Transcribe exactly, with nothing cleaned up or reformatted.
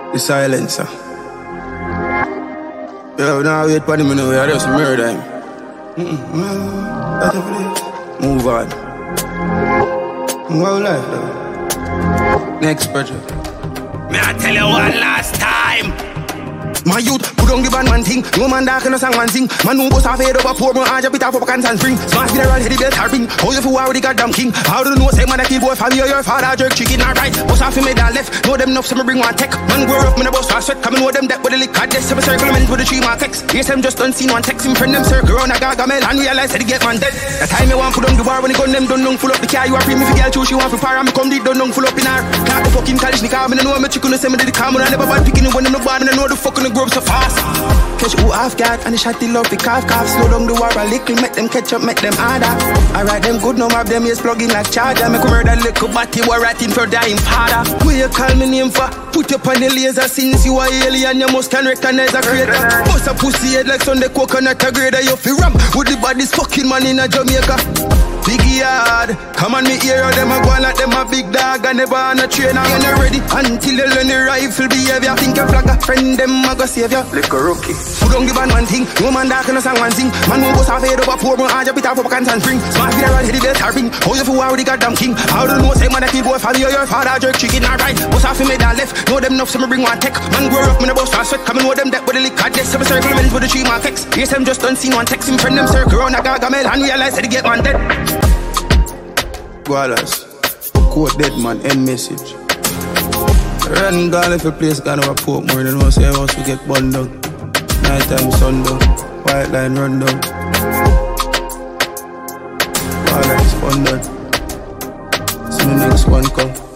The silencer. Yo, now wait for the minute, we are just murder him. Move on. Move life, though. Next project. May I tell you one last time? My youth, put on the band man thing. No man dark in a song man sing. Man who goes off head over poor, man I just bit off up a can and spring. Smash the roll, heady belt or ring. How you feel how the goddamn king? How do you know say man a kill boy family or your father jerk chicken alright? Bust off him made that left. Know them enough so me bring one tech. Man grow up, me a bust a sweat. Come and know them deck with the lick card. Yes, seven circle men with the three man text. Yes, them just unseen one text. Him friend them circle around a gargamel and realize that he get man dead. The time me want put on the war when he gun them done long full up the car. You are free me for girl choose she want for fire. Me come deep done long full up in her. Not the fucking college nigga. Me know me chicken say me did the car. Me never bad picking it when them no bad. Me know the fucking the grub so fast. Catch who half guard and the shot the love the calf calf. Slow down the war a little, make them catch up, make them harder. Alright, them good, no have them ears plug in like charger. Make murder little batty war ratting for dying father. Who you call me name for? Put up on the laser since you are alien, you must can recognize a creator. Bust a pussy head like Sunday coconut a grader. You feel ram with the body's fucking man in a Jamaica. Biggie hard, come on me hear them a go like them a big dog. I never on a trainer, you're not ready until you learn the rifle behavior. Think you flag a friend, them a go save you. Like a rookie. Who don't give a man thing, no man dark in a song one sing. Man who goes off head over poor, man I just bit off up a can and spring. Smart video around heady belt or ring. How you feel how the goddamn king? How do you know say man a kill boy family or your father jerk chicken alright? Bust off him made that left, know them enough so me bring one tech. Man grow up, me a bust a sweat, come and know them deck with the lick card. Yes, seven circle men with the three man text. Yes, them just unseen one text. Him friend them circle around a gargamel and realize that he get man dead. Gualas, quote dead man, end message. Run gone if a place gone over Port more than once I want to get burned down. Night time sundown, white line run down. Gualas, fun done. See the next one come.